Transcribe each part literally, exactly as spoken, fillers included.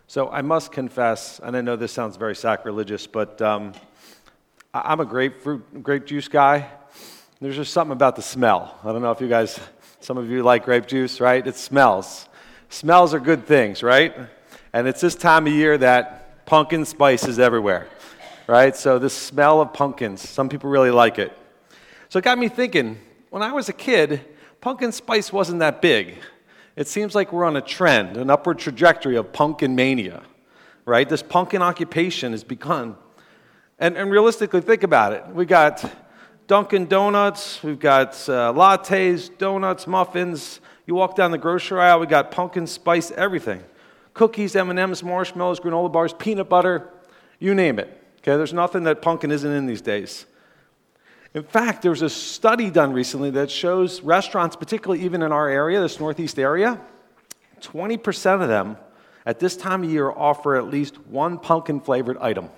So I must confess, and I know this sounds very sacrilegious, but um, I- I'm a grapefruit, grape juice guy. There's just something about the smell. I don't know if you guys, some of you like grape juice, right? It smells. Smells are good things, right? And it's this time of year that pumpkin spice is everywhere, right? So the smell of pumpkins, some people really like it. So it got me thinking, when I was a kid, pumpkin spice wasn't that big. It seems like we're on a trend, an upward trajectory of pumpkin mania, right? This pumpkin occupation has begun. And, and realistically, think about it. We got Dunkin' Donuts, we've got uh, lattes, donuts, muffins. You walk down the grocery aisle, we got pumpkin spice, everything. Cookies, M and M's, marshmallows, granola bars, peanut butter, you name it. Okay, there's nothing that pumpkin isn't in these days. In fact, there was a study done recently that shows restaurants, particularly even in our area, this northeast area, twenty percent of them at this time of year offer at least one pumpkin-flavored item.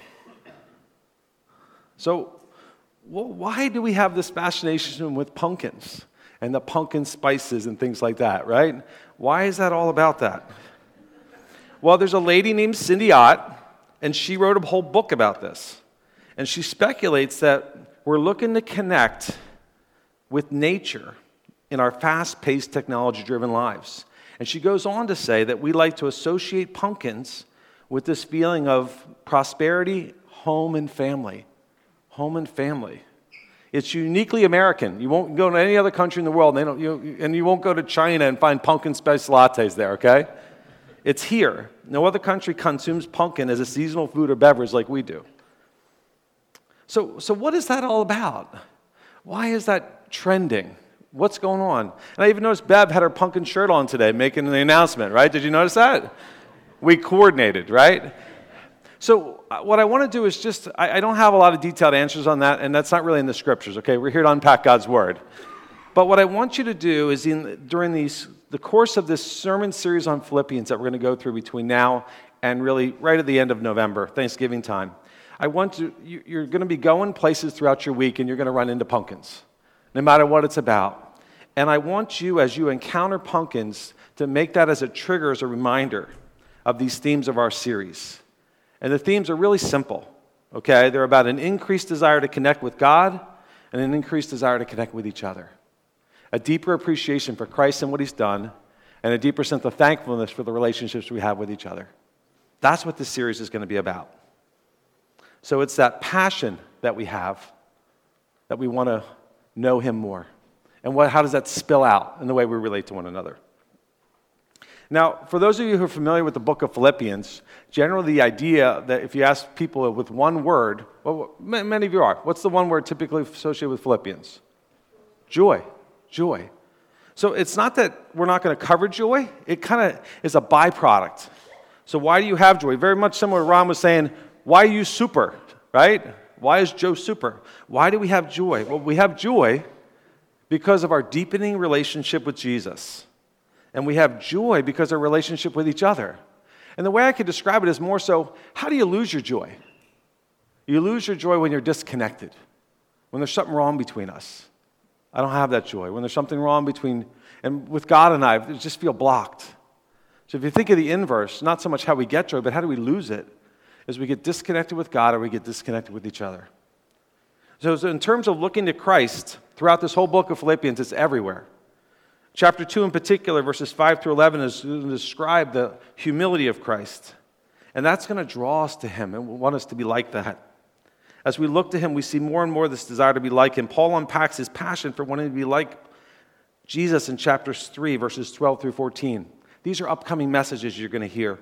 So well, why do we have this fascination with pumpkins and the pumpkin spices and things like that, right? Why is that all about that? Well, there's a lady named Cindy Ott, and she wrote a whole book about this. And she speculates that we're looking to connect with nature in our fast-paced, technology-driven lives. And she goes on to say that we like to associate pumpkins with this feeling of prosperity, home, and family. Home and family. It's uniquely American. You won't go to any other country in the world, and, they don't, you, and you won't go to China and find pumpkin spice lattes there, okay? It's here. No other country consumes pumpkin as a seasonal food or beverage like we do. So, so what is that all about? Why is that trending? What's going on? And I even noticed Bev had her pumpkin shirt on today, making the announcement, right? Did you notice that? We coordinated, right? So what I want to do is just, I, I don't have a lot of detailed answers on that, and that's not really in the scriptures, okay? We're here to unpack God's Word. But what I want you to do is in during these the course of this sermon series on Philippians that we're going to go through between now and really right at the end of November, Thanksgiving time, I want to, you, you're going to be going places throughout your week and you're going to run into pumpkins, no matter what it's about. And I want you, as you encounter pumpkins, to make that as a trigger, as a reminder of these themes of our series. And the themes are really simple, okay? They're about an increased desire to connect with God and an increased desire to connect with each other. A deeper appreciation for Christ and what He's done, and a deeper sense of thankfulness for the relationships we have with each other. That's what this series is going to be about. So it's that passion that we have, that we want to know Him more. And what, how does that spill out in the way we relate to one another? Now, for those of you who are familiar with the book of Philippians, generally the idea that if you ask people with one word, well, many of you are, what's the one word typically associated with Philippians? Joy. Joy. So it's not that we're not going to cover joy. It kind of is a byproduct. So why do you have joy? Very much similar to Ron was saying, why are you super, right? Why is Joe super? Why do we have joy? Well, we have joy because of our deepening relationship with Jesus. And we have joy because of our relationship with each other. And the way I could describe it is more so, how do you lose your joy? You lose your joy when you're disconnected, when there's something wrong between us. I don't have that joy. When there's something wrong between, and with God and I, I just feel blocked. So if you think of the inverse, not so much how we get joy, but how do we lose it, is we get disconnected with God or we get disconnected with each other. So in terms of looking to Christ, throughout this whole book of Philippians, it's everywhere. Chapter two in particular, verses five through eleven, is going to describe the humility of Christ. And that's going to draw us to Him and we want us to be like that. As we look to Him, we see more and more this desire to be like Him. Paul unpacks his passion for wanting to be like Jesus in chapters three, verses twelve through fourteen. These are upcoming messages you're going to hear.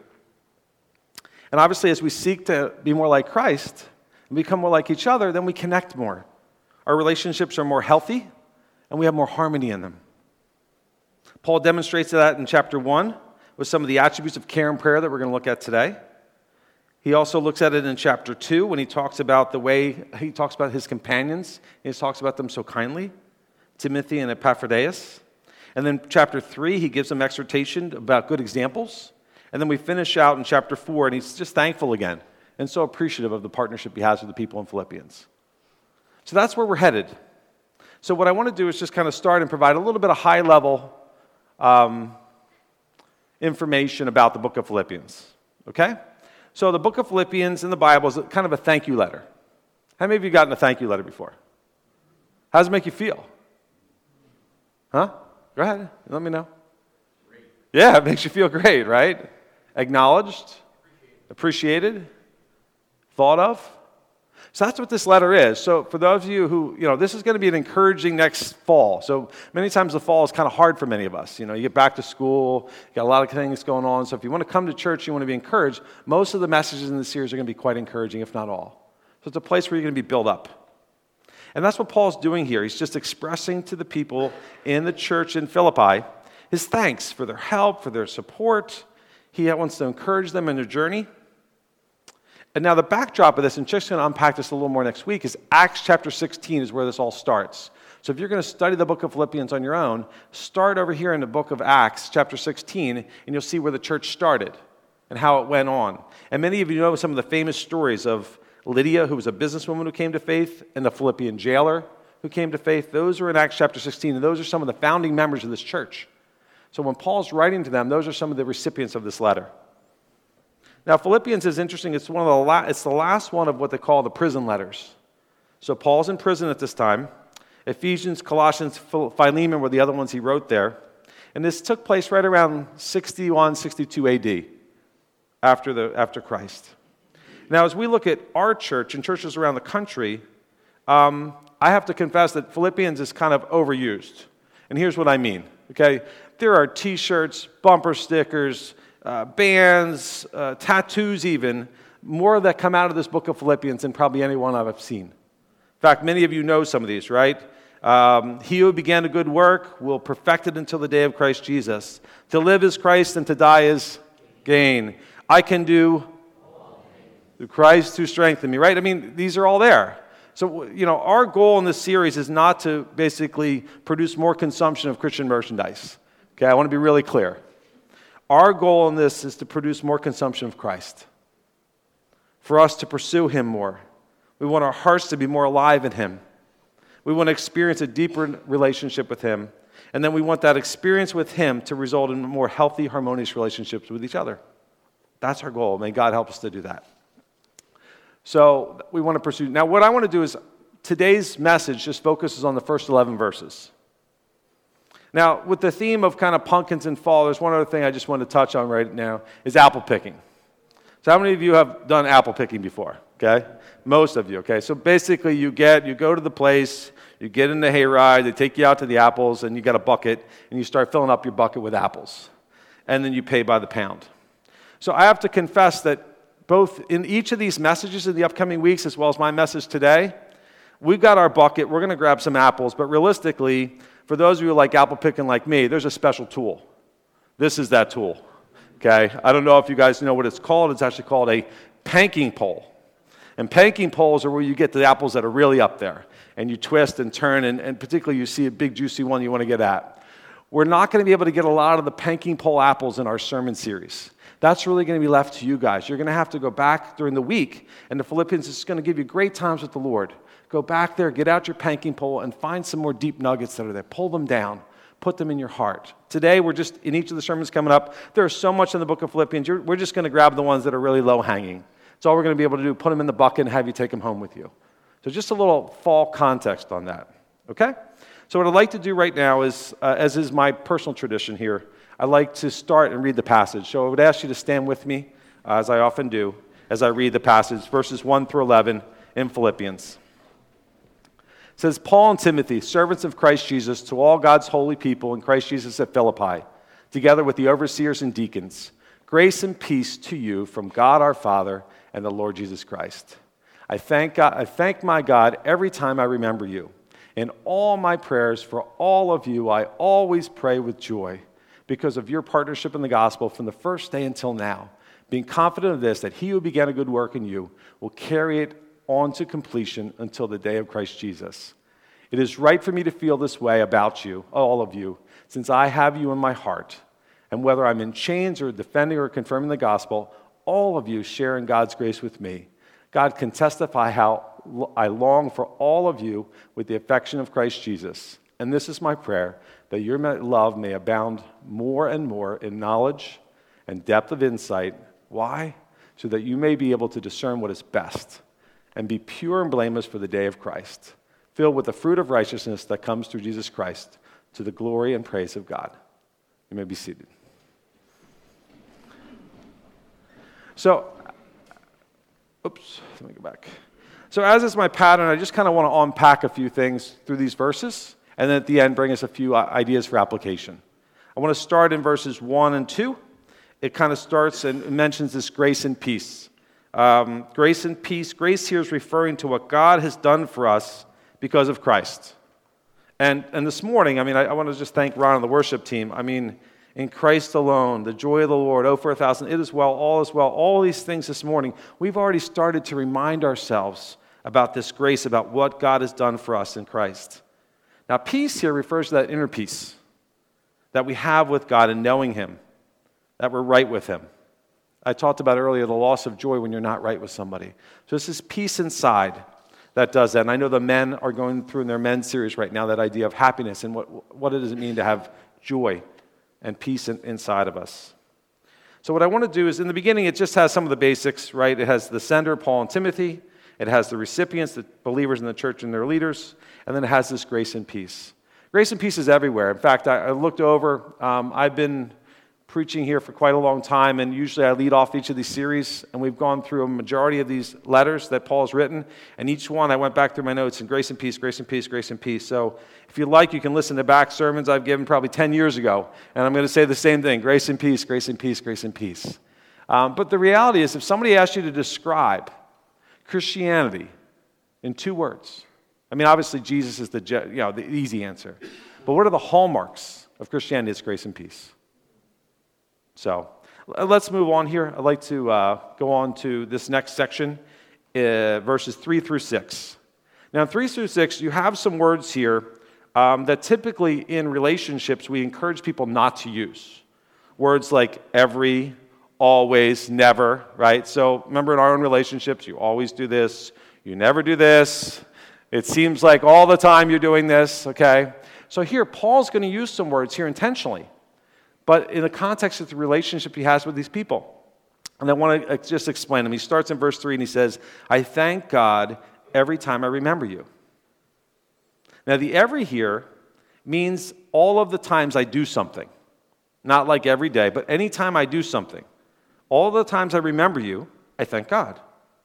And obviously, as we seek to be more like Christ and become more like each other, then we connect more. Our relationships are more healthy, and we have more harmony in them. Paul demonstrates that in chapter one with some of the attributes of care and prayer that we're going to look at today. He also looks at it in chapter two when he talks about the way, he talks about his companions. He talks about them so kindly, Timothy and Epaphroditus. And then chapter three, he gives them exhortation about good examples. And then we finish out in chapter four, and he's just thankful again and so appreciative of the partnership he has with the people in Philippians. So that's where we're headed. So what I want to do is just kind of start and provide a little bit of high-level um, information about the book of Philippians. okay? So the book of Philippians in the Bible is kind of a thank you letter. How many of you gotten a thank you letter before? How does it make you feel? Huh? Go ahead, let me know. Great. Yeah, it makes you feel great, right? Acknowledged, appreciated, appreciated thought of. So that's what this letter is. So for those of you who, you know, this is going to be an encouraging next fall. So many times the fall is kind of hard for many of us. You know, you get back to school, you got a lot of things going on. So if you want to come to church, you want to be encouraged, most of the messages in the series are going to be quite encouraging, if not all. So it's a place where you're going to be built up. And that's what Paul's doing here. He's just expressing to the people in the church in Philippi his thanks for their help, for their support. He wants to encourage them in their journey. And now the backdrop of this, and just going to unpack this a little more next week, is Acts chapter sixteen is where this all starts. So if you're going to study the book of Philippians on your own, start over here in the book of Acts chapter sixteen, and you'll see where the church started and how it went on. And many of you know some of the famous stories of Lydia, who was a businesswoman who came to faith, and the Philippian jailer who came to faith. Those are in Acts chapter sixteen, and those are some of the founding members of this church. So when Paul's writing to them, those are some of the recipients of this letter. Now, Philippians is interesting. It's one of the la- it's the last one of what they call the prison letters. So Paul's in prison at this time. Ephesians, Colossians, Philemon were the other ones he wrote there. And this took place right around sixty-one, sixty-two A D, after, the, after Christ. Now, as we look at our church and churches around the country, um, I have to confess that Philippians is kind of overused. And here's what I mean, okay? There are T-shirts, bumper stickers, Uh, bands, uh, tattoos even, more that come out of this book of Philippians than probably anyone I've seen. In fact, many of you know some of these, right? Um, he who began a good work will perfect it until the day of Christ Jesus. To live is Christ and to die is gain. I can do through Christ who strengthened me, right? I mean, these are all there. So, you know, our goal in this series is not to basically produce more consumption of Christian merchandise. Okay, I want to be really clear. Our goal in this is to produce more consumption of Christ, for us to pursue Him more. We want our hearts to be more alive in Him. We want to experience a deeper relationship with Him, and then we want that experience with Him to result in more healthy, harmonious relationships with each other. That's our goal. May God help us to do that. So we want to pursue. Now, what I want to do is, today's message just focuses on the first eleven verses. Now, with the theme of kind of pumpkins and fall, there's one other thing I just want to touch on right now, is apple picking. So how many of you have done apple picking before? Okay? Most of you, okay? So basically you get, you go to the place, you get in the hayride, they take you out to the apples, and you get a bucket, and you start filling up your bucket with apples. And then you pay by the pound. So I have to confess that both in each of these messages in the upcoming weeks, as well as my message today, we've got our bucket, we're going to grab some apples, but realistically, for those of you who like apple picking like me, there's a special tool. This is that tool, okay? I don't know if you guys know what it's called. It's actually called a panking pole. And panking poles are where you get the apples that are really up there. And you twist and turn, and, and particularly you see a big juicy one you want to get at. We're not going to be able to get a lot of the panking pole apples in our sermon series. That's really going to be left to you guys. You're going to have to go back during the week, and the Philippians is going to give you great times with the Lord. Go back there, get out your panking pole, and find some more deep nuggets that are there. Pull them down. Put them in your heart. Today, we're just, in each of the sermons coming up, there's so much in the book of Philippians, you're, we're just going to grab the ones that are really low-hanging. That's all we're going to be able to do, put them in the bucket and have you take them home with you. So just a little fall context on that, okay? So what I'd like to do right now is, uh, as is my personal tradition here, I'd like to start and read the passage. So I would ask you to stand with me, uh, as I often do, as I read the passage, verses one through eleven in Philippians. It says, Paul and Timothy, servants of Christ Jesus, to all God's holy people in Christ Jesus at Philippi, together with the overseers and deacons, grace and peace to you from God our Father and the Lord Jesus Christ. I thank God, I thank my God every time I remember you. In all my prayers for all of you, I always pray with joy because of your partnership in the gospel from the first day until now, being confident of this, that he who began a good work in you will carry it on to completion until the day of Christ Jesus. It is right for me to feel this way about you, all of you, since I have you in my heart. And whether I'm in chains or defending or confirming the gospel, all of you share in God's grace with me. God can testify how I long for all of you with the affection of Christ Jesus. And this is my prayer, that your love may abound more and more in knowledge and depth of insight, Why? So that you may be able to discern what is best and be pure and blameless for the day of Christ, filled with the fruit of righteousness that comes through Jesus Christ to the glory and praise of God. You may be seated. So, oops, let me go back. So as is my pattern, I just kind of want to unpack a few things through these verses, and then at the end bring us a few ideas for application. I want to start in verses one and two. It kind of starts and mentions this grace and peace. Um, grace and peace. Grace here is referring to what God has done for us because of Christ. And and this morning, I mean, I, I want to just thank Ron and the worship team. I mean, in Christ alone, the joy of the Lord, oh, for a thousand, it is well, all is well, all these things this morning, we've already started to remind ourselves about this grace, about what God has done for us in Christ. Now, peace here refers to that inner peace that we have with God in knowing Him, that we're right with Him. I talked about earlier the loss of joy when you're not right with somebody. So this is peace inside that does that. And I know the men are going through in their men's series right now that idea of happiness and what, what does it mean to have joy and peace in, inside of us. So what I want to do is, in the beginning, it just has some of the basics, right? It has the sender, Paul and Timothy. It has the recipients, the believers in the church and their leaders. And then it has this grace and peace. Grace and peace is everywhere. In fact, I, I looked over. Um, I've been preaching here for quite a long time, and usually I lead off each of these series, and we've gone through a majority of these letters that Paul has written, and each one I went back through my notes, and grace and peace, grace and peace, grace and peace. So if you like, you can listen to back sermons I've given probably ten years ago, and I'm going to say the same thing, grace and peace, grace and peace, grace and peace. Um, but the reality is, if somebody asked you to describe Christianity in two words, I mean, obviously Jesus is the, you know, the easy answer, but what are the hallmarks of Christianity? It's grace and peace. So let's move on here. I'd like to uh, go on to this next section, uh, verses three through six. Now, in three through six, you have some words here um, that typically in relationships we encourage people not to use. Words like every, always, never, right? So remember in our own relationships, you always do this, you never do this. It seems like all the time you're doing this, okay? So here, Paul's going to use some words here intentionally, but in the context of the relationship he has with these people. And I want to just explain them. He starts in verse three and he says, I thank God every time I remember you. Now the every here means all of the times I do something. Not like every day, but any time I do something. All the times I remember you, I thank God.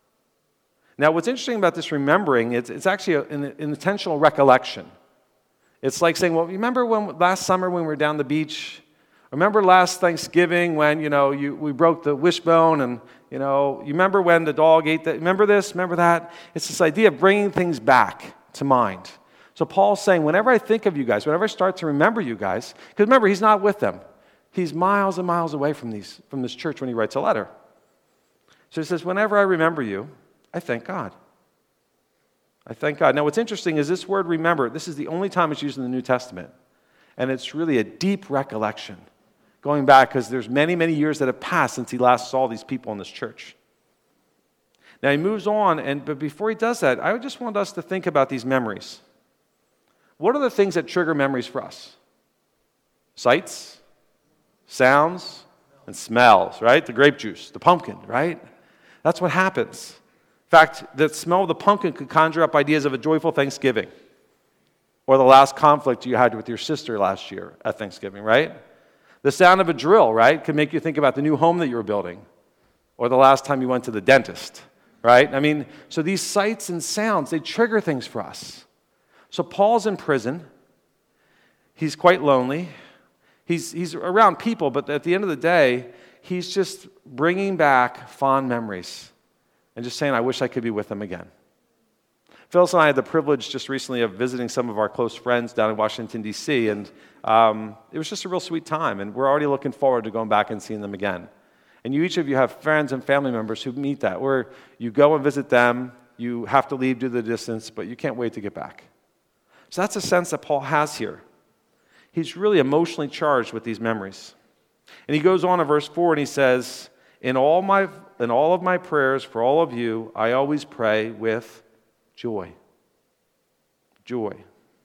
Now what's interesting about this remembering, it's, it's actually an, an intentional recollection. It's like saying, well, remember when last summer when we were down the beach? Remember last Thanksgiving when, you know, you, we broke the wishbone and, you know, you remember when the dog ate that? Remember this? Remember that? It's this idea of bringing things back to mind. So Paul's saying, whenever I think of you guys, whenever I start to remember you guys, because remember, he's not with them. He's miles and miles away from these from this church when he writes a letter. So he says, whenever I remember you, I thank God. I thank God. Now what's interesting is this word remember, this is the only time it's used in the New Testament. And it's really a deep recollection. Going back, because there's many, many years that have passed since he last saw these people in this church. Now he moves on, and but before he does that, I just want us to think about these memories. What are the things that trigger memories for us? Sights, sounds, and smells, right? The grape juice, the pumpkin, right? That's what happens. In fact, the smell of the pumpkin could conjure up ideas of a joyful Thanksgiving, or the last conflict you had with your sister last year at Thanksgiving, right? The sound of a drill, right, could make you think about the new home that you were building or the last time you went to the dentist, right? I mean, so these sights and sounds, they trigger things for us. So Paul's in prison. He's quite lonely. He's, he's around people, but at the end of the day, he's just bringing back fond memories and just saying, I wish I could be with them again. Phyllis and I had the privilege just recently of visiting some of our close friends down in Washington, D C, and um, it was just a real sweet time, and we're already looking forward to going back and seeing them again. And you, each of you have friends and family members who meet that, where you go and visit them, you have to leave due to the distance, but you can't wait to get back. So that's a sense that Paul has here. He's really emotionally charged with these memories. And he goes on in verse four and he says, in all my in all of my prayers for all of you, I always pray with joy. Joy.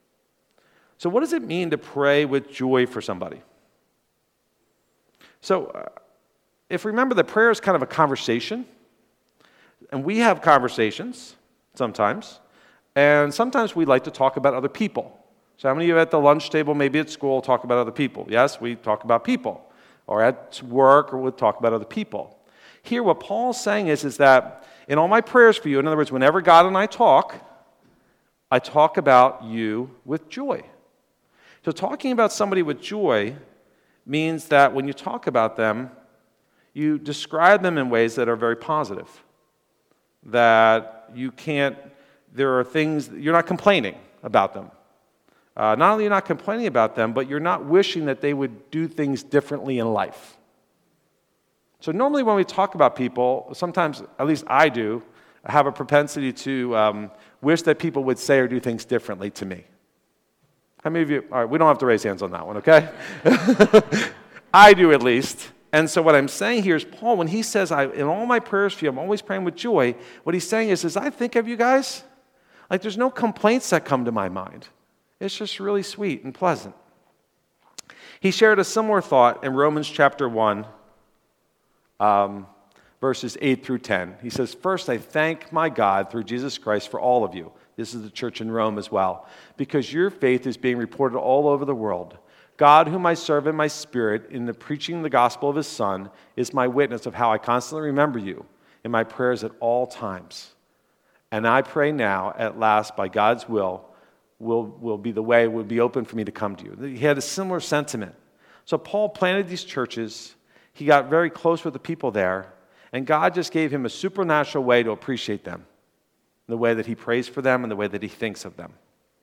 So what does it mean to pray with joy for somebody? So uh, if remember that prayer is kind of a conversation, and we have conversations sometimes, and sometimes we like to talk about other people. So how many of you at the lunch table, maybe at school, talk about other people? Yes, we talk about people. Or at work, or we'll talk about other people. Here, what Paul's saying is, is that in all my prayers for you, in other words, whenever God and I talk, I talk about you with joy. So talking about somebody with joy means that when you talk about them, you describe them in ways that are very positive. That you can't, there are things, you're not complaining about them. Uh, not only are you not complaining about them, but you're not wishing that they would do things differently in life. So normally when we talk about people, sometimes, at least I do, I have a propensity to um, wish that people would say or do things differently to me. How many of you, all right, we don't have to raise hands on that one, okay? I do at least. And so what I'm saying here is Paul, when he says, I, in all my prayers for you, I'm always praying with joy, what he's saying is, as I think of you guys, like there's no complaints that come to my mind. It's just really sweet and pleasant. He shared a similar thought in Romans chapter one, um, verses eight through ten. He says, first, I thank my God through Jesus Christ for all of you. This is the church in Rome as well. Because your faith is being reported all over the world. God, whom I serve in my spirit in the preaching the gospel of his Son, is my witness of how I constantly remember you in my prayers at all times. And I pray now, at last, by God's will, will, will be the way, will be open for me to come to you. He had a similar sentiment. So Paul planted these churches. He got very close with the people there. And God just gave him a supernatural way to appreciate them. The way that he prays for them and the way that he thinks of them.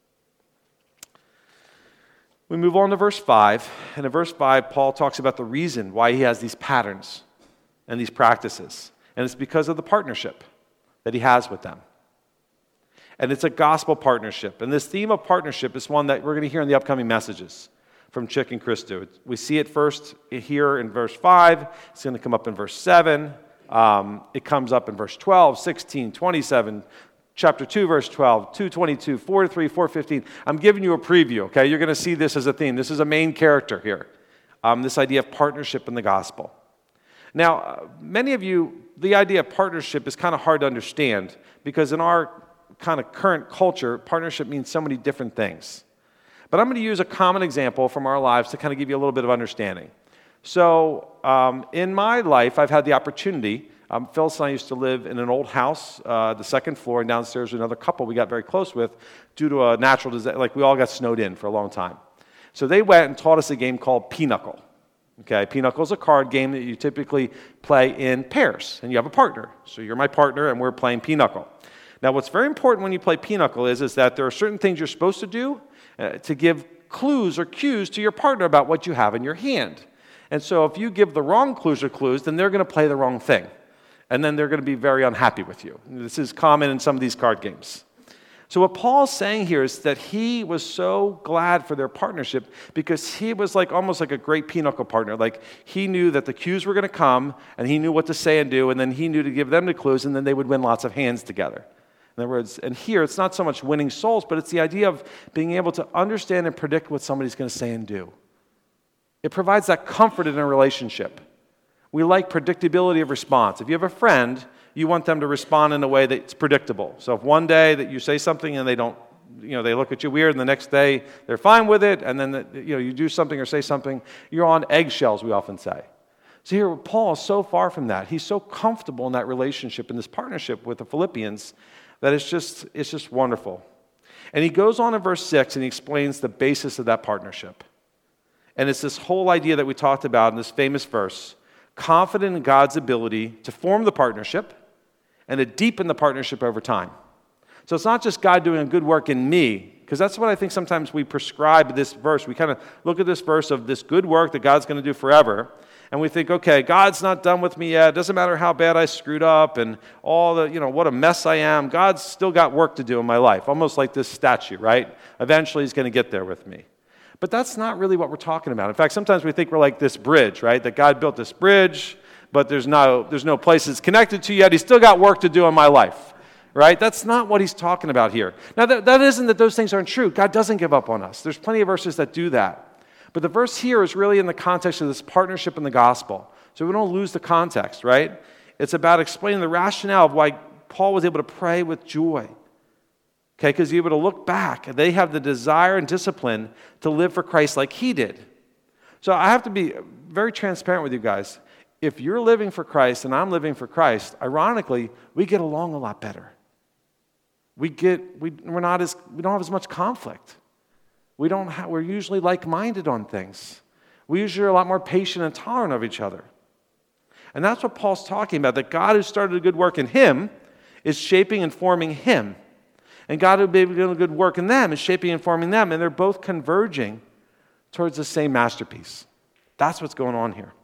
We move on to verse five. And in verse five, Paul talks about the reason why he has these patterns and these practices. And it's because of the partnership that he has with them. And it's a gospel partnership. And this theme of partnership is one that we're going to hear in the upcoming messages from Chick and Christo. We see it first here in verse five. It's going to come up in verse seven. Um, it comes up in verse twelve, sixteen, twenty-seven, chapter two, verse twelve, two twenty-two, four three, four fifteen. I'm giving you a preview, okay? You're going to see this as a theme. This is a main character here. Um, this idea of partnership in the gospel. Now, uh, many of you, the idea of partnership is kind of hard to understand because in our kind of current culture, partnership means so many different things. But I'm going to use a common example from our lives to kind of give you a little bit of understanding. So um, in my life, I've had the opportunity, um, Phyllis and I used to live in an old house, uh, the second floor, and downstairs was another couple we got very close with due to a natural disaster. Like we all got snowed in for a long time. So they went and taught us a game called Pinochle. Okay, Pinochle is a card game that you typically play in pairs, and you have a partner. So you're my partner, and we're playing Pinochle. Now, what's very important when you play Pinochle is, is that there are certain things you're supposed to do uh, to give clues or cues to your partner about what you have in your hand. And so if you give the wrong clues or clues, then they're going to play the wrong thing. And then they're going to be very unhappy with you. This is common in some of these card games. So what Paul's saying here is that he was so glad for their partnership because he was like almost like a great Pinochle partner. Like he knew that the cues were going to come, and he knew what to say and do, and then he knew to give them the clues, and then they would win lots of hands together. In other words, and here it's not so much winning souls, but it's the idea of being able to understand and predict what somebody's going to say and do. It provides that comfort in a relationship. We like predictability of response. If you have a friend, you want them to respond in a way that's predictable. So if one day that you say something and they don't, you know, they look at you weird, and the next day they're fine with it, and then the, you know you do something or say something, you're on eggshells, we often say. So here Paul is so far from that. He's so comfortable in that relationship, in this partnership with the Philippians, that it's just it's just wonderful. And he goes on in verse six and he explains the basis of that partnership. And it's this whole idea that we talked about in this famous verse, confident in God's ability to form the partnership and to deepen the partnership over time. So it's not just God doing a good work in me, because that's what I think sometimes we prescribe this verse. We kind of look at this verse of this good work that God's going to do forever, and we think, okay, God's not done with me yet. It doesn't matter how bad I screwed up and all the, you know, what a mess I am. God's still got work to do in my life, almost like this statue, right? Eventually he's going to get there with me. But that's not really what we're talking about. In fact, sometimes we think we're like this bridge, right? That God built this bridge, but there's no, there's no place it's connected to yet. He's still got work to do in my life, right? That's not what he's talking about here. Now, that, that isn't that those things aren't true. God doesn't give up on us. There's plenty of verses that do that. But the verse here is really in the context of this partnership in the gospel. So we don't lose the context, right? It's about explaining the rationale of why Paul was able to pray with joy. Okay, because he's able to look back, and they have the desire and discipline to live for Christ like he did. So I have to be very transparent with you guys. If you're living for Christ and I'm living for Christ, ironically, we get along a lot better. We get we we're not as we don't have as much conflict. We don't have, we're usually like-minded on things. We usually are a lot more patient and tolerant of each other. And that's what Paul's talking about, that God who started a good work in him is shaping and forming him. And God who may be doing a good work in them is shaping and forming them, and they're both converging towards the same masterpiece. That's what's going on here.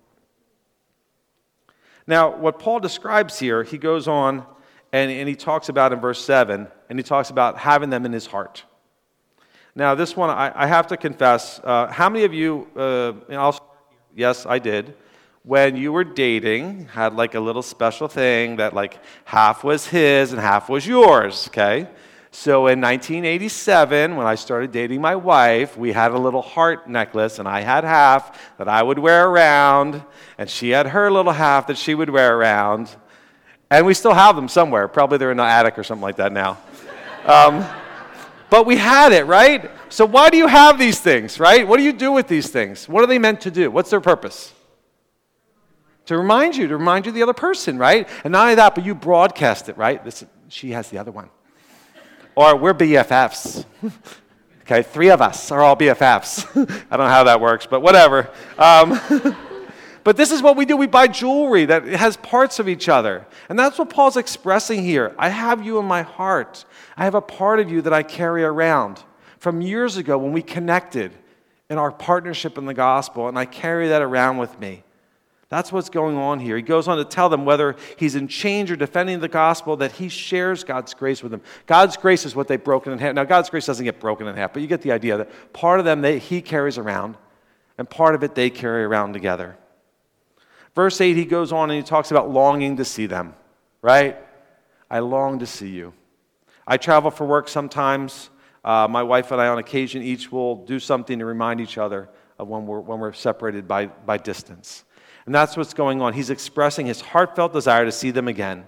Now, what Paul describes here, he goes on and, and he talks about in verse seven, and he talks about having them in his heart. Now, this one, I, I have to confess, uh, how many of you, uh, and I'll, yes, I did, when you were dating, had like a little special thing that like half was his and half was yours, okay? So in nineteen eighty-seven, when I started dating my wife, we had a little heart necklace, and I had half that I would wear around, and she had her little half that she would wear around. And we still have them somewhere. Probably they're in the attic or something like that now. Um, but we had it, right? So why do you have these things, right? What do you do with these things? What are they meant to do? What's their purpose? To remind you, to remind you of the other person, right? And not only that, but you broadcast it, right? This, she has the other one. Or we're B F Fs. Okay, three of us are all B F Fs. I don't know how that works, but whatever. Um, but this is what we do. We buy jewelry that has parts of each other. And that's what Paul's expressing here. I have you in my heart. I have a part of you that I carry around from years ago when we connected in our partnership in the gospel, and I carry that around with me. That's what's going on here. He goes on to tell them whether he's in chains or defending the gospel, that he shares God's grace with them. God's grace is what they've broken in half. Now, God's grace doesn't get broken in half, but you get the idea that part of them they, he carries around, and part of it they carry around together. Verse eight, he goes on and he talks about longing to see them, right? I long to see you. I travel for work sometimes. Uh, my wife and I, on occasion, each will do something to remind each other of when we're, when we're separated by, by distance. And that's what's going on. He's expressing his heartfelt desire to see them again.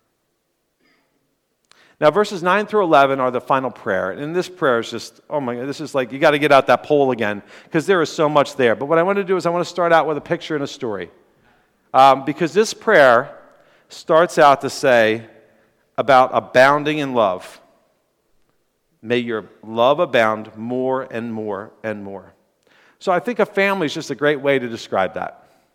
Now, verses nine through eleven are the final prayer. And this prayer is just, oh my God, this is like, you got to get out that poll again, because there is so much there. But what I want to do is I want to start out with a picture and a story. Um, because this prayer starts out to say about abounding in love. May your love abound more and more and more. So I think a family is just a great way to describe that.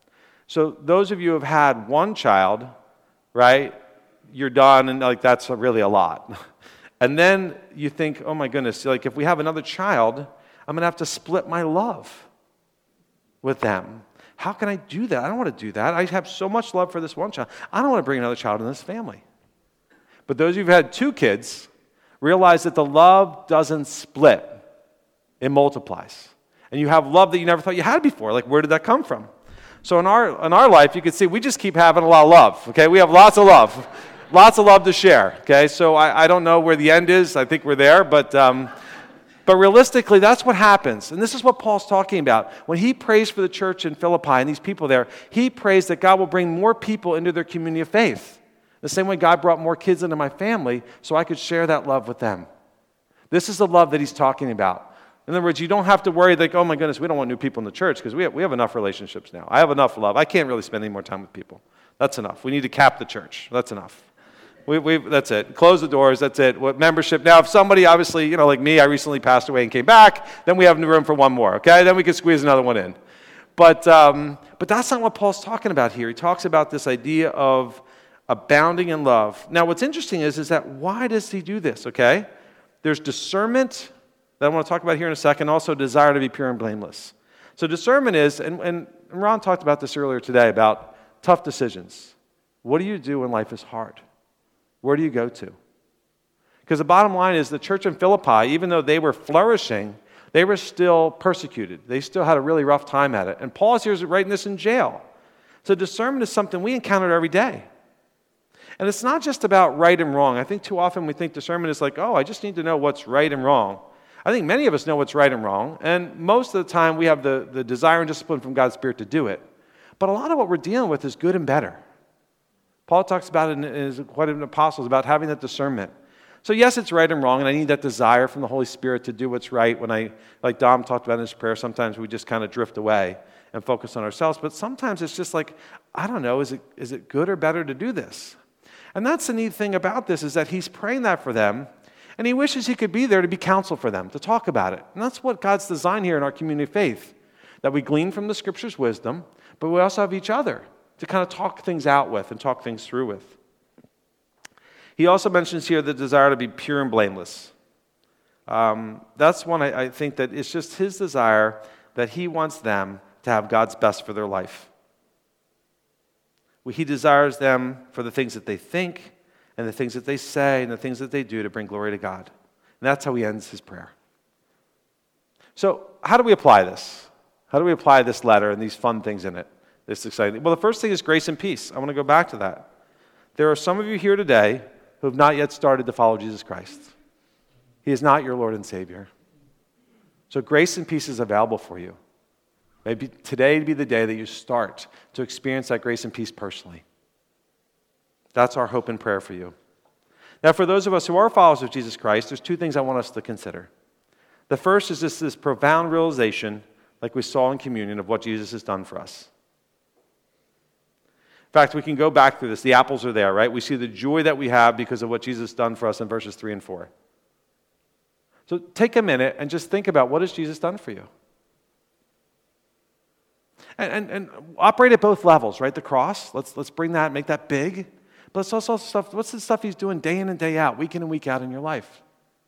So those of you who have had one child, right, you're done, and like that's really a lot. And then you think, oh my goodness, like if we have another child, I'm going to have to split my love with them. How can I do that? I don't want to do that. I have so much love for this one child. I don't want to bring another child in this family. But those of you who've had two kids, realize that the love doesn't split. It multiplies. And you have love that you never thought you had before. Like, where did that come from? So in our in our life, you can see we just keep having a lot of love, okay? We have lots of love. Lots of love to share, okay? So I, I don't know where the end is. I think we're there, but um, but realistically, that's what happens. And this is what Paul's talking about. When he prays for the church in Philippi and these people there, he prays that God will bring more people into their community of faith. The same way God brought more kids into my family so I could share that love with them. This is the love that he's talking about. In other words, you don't have to worry like, oh my goodness, we don't want new people in the church because we have, we have enough relationships now. I have enough love. I can't really spend any more time with people. That's enough. We need to cap the church. That's enough. We, we, that's it. Close the doors. That's it. What membership? Now, if somebody, obviously, you know, like me, I recently passed away and came back, then we have room for one more, okay? Then we can squeeze another one in. But, um, but that's not what Paul's talking about here. He talks about this idea of abounding in love. Now, what's interesting is, is that why does he do this, okay? There's discernment that I want to talk about here in a second, also desire to be pure and blameless. So discernment is, and, and Ron talked about this earlier today, about tough decisions. What do you do when life is hard? Where do you go to? Because the bottom line is the church in Philippi, even though they were flourishing, they were still persecuted. They still had a really rough time at it. And Paul's here writing this in jail. So discernment is something we encounter every day. And it's not just about right and wrong. I think too often we think discernment is like, oh, I just need to know what's right and wrong. I think many of us know what's right and wrong, and most of the time we have the, the desire and discipline from God's Spirit to do it. But a lot of what we're dealing with is good and better. Paul talks about it in his quite an apostles about having that discernment. So yes, it's right and wrong, and I need that desire from the Holy Spirit to do what's right. When I, like Dom talked about in his prayer, sometimes we just kind of drift away and focus on ourselves. But sometimes it's just like, I don't know, is it is it good or better to do this? And that's the neat thing about this, is that he's praying that for them, and he wishes he could be there to be counsel for them, to talk about it. And that's what God's designed here in our community of faith, that we glean from the Scripture's wisdom, but we also have each other to kind of talk things out with and talk things through with. He also mentions here the desire to be pure and blameless. Um, that's one I, I think that it's just his desire that he wants them to have God's best for their life. He desires them for the things that they think and the things that they say and the things that they do to bring glory to God. And that's how he ends his prayer. So how do we apply this? How do we apply this letter and these fun things in it? This exciting. Well, the first thing is grace and peace. I want to go back to that. There are some of you here today who have not yet started to follow Jesus Christ. He is not your Lord and Savior. So grace and peace is available for you. Maybe today be the day that you start to experience that grace and peace personally. That's our hope and prayer for you. Now, for those of us who are followers of Jesus Christ, there's two things I want us to consider. The first is just this profound realization, like we saw in communion, of what Jesus has done for us. In fact, we can go back through this. The apples are there, right? We see the joy that we have because of what Jesus has done for us in verses three and four. So take a minute and just think about, what has Jesus done for you? And, and, and operate at both levels, right? The cross, let's, let's bring that, make that big. But it's also stuff, what's the stuff he's doing day in and day out, week in and week out in your life?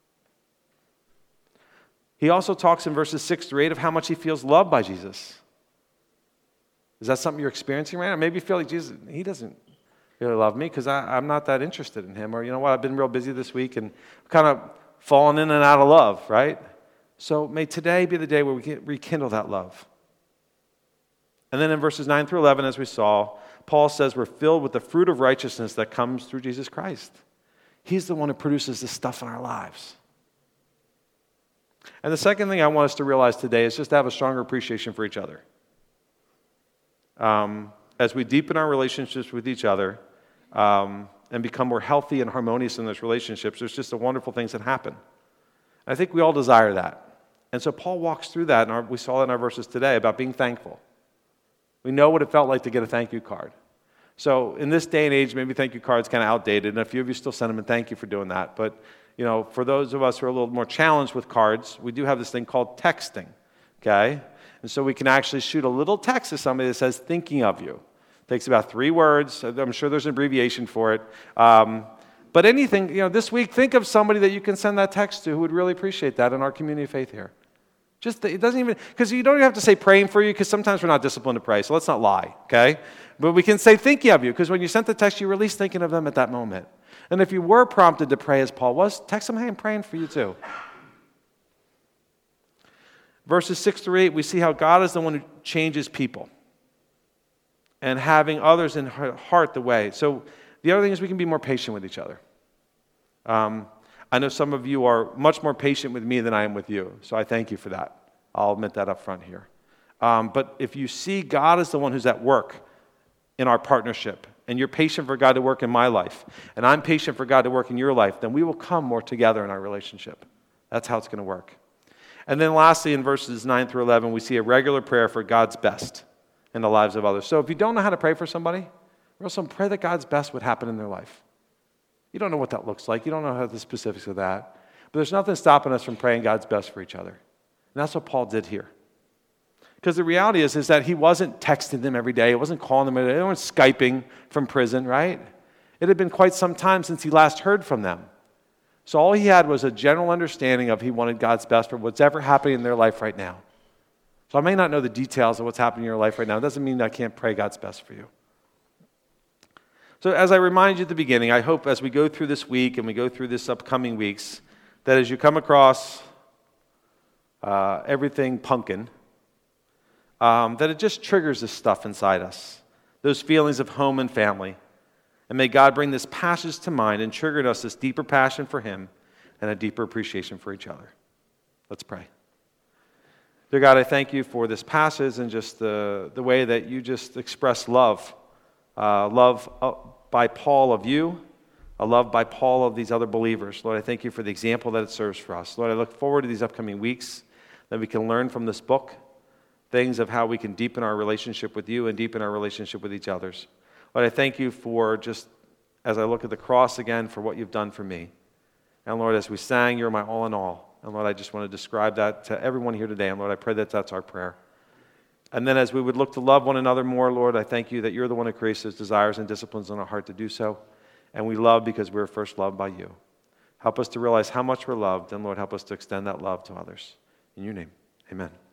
He also talks in verses six through eight of how much he feels loved by Jesus. Is that something you're experiencing right now? Maybe you feel like Jesus, he doesn't really love me because I'm not that interested in him. Or, you know what, I've been real busy this week and kind of fallen in and out of love, right? So may today be the day where we can rekindle that love. And then in verses nine through eleven, as we saw, Paul says we're filled with the fruit of righteousness that comes through Jesus Christ. He's the one who produces this stuff in our lives. And the second thing I want us to realize today is just to have a stronger appreciation for each other. Um, as we deepen our relationships with each other um, and become more healthy and harmonious in those relationships, there's just the wonderful things that happen. I think we all desire that. And so Paul walks through that, and we saw that in our verses today about being thankful. We know what it felt like to get a thank you card. So in this day and age, maybe thank you cards kind of outdated, and a few of you still send them, and thank you for doing that. But you know, for those of us who are a little more challenged with cards, we do have this thing called texting, okay? And so we can actually shoot a little text to somebody that says, thinking of you. It takes about three words. I'm sure there's an abbreviation for it. Um, but anything, you know, this week, think of somebody that you can send that text to who would really appreciate that in our community of faith here. Just, it doesn't even, because you don't even have to say praying for you, because sometimes we're not disciplined to pray, so let's not lie, okay? But we can say thinking of you, because when you sent the text, you were at least thinking of them at that moment. And if you were prompted to pray as Paul was, text them, hey, I'm praying for you too. Verses six through eight, we see how God is the one who changes people and having others in heart the way. So the other thing is we can be more patient with each other. Um, I know some of you are much more patient with me than I am with you, so I thank you for that. I'll admit that up front here. Um, but if you see God as the one who's at work in our partnership, and you're patient for God to work in my life, and I'm patient for God to work in your life, then we will come more together in our relationship. That's how it's going to work. And then lastly, in verses nine through eleven, we see a regular prayer for God's best in the lives of others. So if you don't know how to pray for somebody, also pray that God's best would happen in their life. You don't know what that looks like. You don't know how the specifics of that. But there's nothing stopping us from praying God's best for each other. And that's what Paul did here. Because the reality is, is that he wasn't texting them every day. He wasn't calling them every day. They weren't Skyping from prison, right? It had been quite some time since he last heard from them. So all he had was a general understanding of he wanted God's best for what's ever happening in their life right now. So I may not know the details of what's happening in your life right now. It doesn't mean that I can't pray God's best for you. So as I reminded you at the beginning, I hope as we go through this week and we go through this upcoming weeks, that as you come across uh, everything pumpkin, um, that it just triggers this stuff inside us, those feelings of home and family. And may God bring this passage to mind and trigger in us this deeper passion for him and a deeper appreciation for each other. Let's pray. Dear God, I thank you for this passage and just the, the way that you just express love. Uh, love uh, by Paul of you, a love by Paul of these other believers. Lord, I thank you for the example that it serves for us. Lord, I look forward to these upcoming weeks that we can learn from this book things of how we can deepen our relationship with you and deepen our relationship with each others. Lord, I thank you for just, as I look at the cross again, for what you've done for me. And Lord, as we sang, you're my all in all. And Lord, I just want to describe that to everyone here today. And Lord, I pray that that's our prayer. And then as we would look to love one another more, Lord, I thank you that you're the one who creates those desires and disciplines in our heart to do so. And we love because we were first loved by you. Help us to realize how much we're loved. And Lord, help us to extend that love to others. In your name, amen.